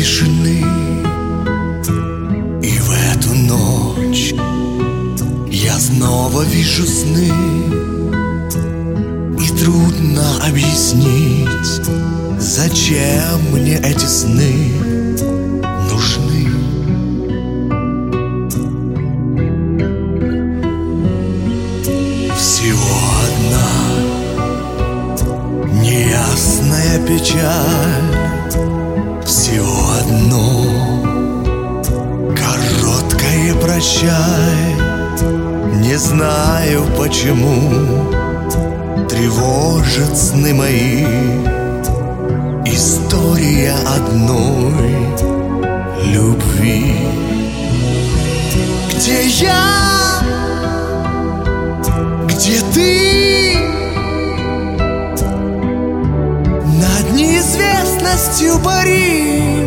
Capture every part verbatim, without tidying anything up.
тишины. И в эту ночь я снова вижу сны. И трудно объяснить, зачем мне эти сны нужны. Всего одна неясная печаль, всего одно короткое прощай. Не знаю почему тревожат сны мои. История одной любви. Где я? Где ты? Над неизвестностью парим,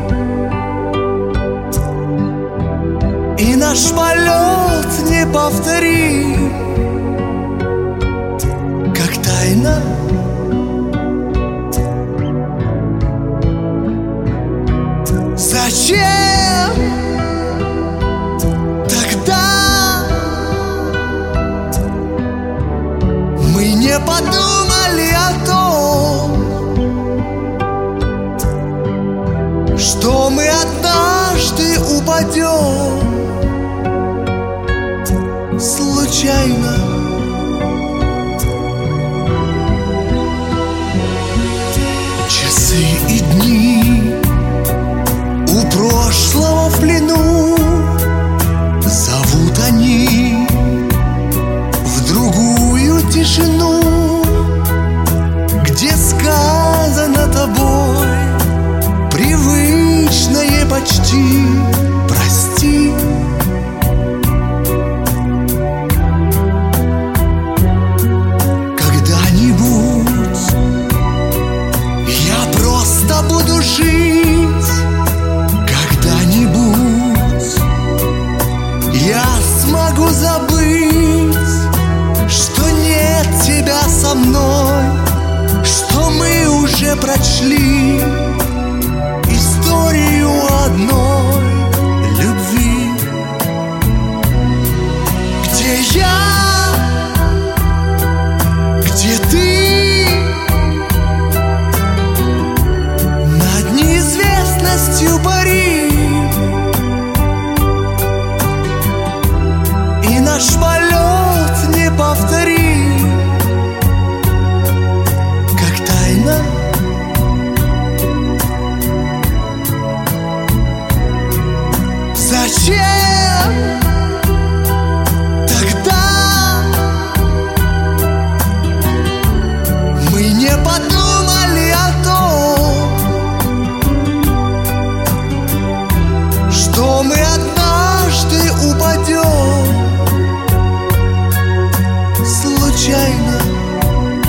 и наш полет неповторим, как тайна. Зачем тогда мы не подумали о том, что мы однажды упадем случайно? Часы и дни у прошлого в плену, зовут они в другую тишину, где сказано тобой привычное почти прости. Когда-нибудь я просто буду жить, когда-нибудь я смогу забыть, что нет тебя со мной, что мы уже прочли историю одной любви. Где я? Где ты? Над неизвестностью парим, и наш полет неповторим, как тайна. Зачем тогда мы не подумали о том, что мы однажды упадем случайно?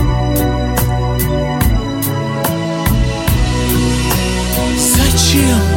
Зачем?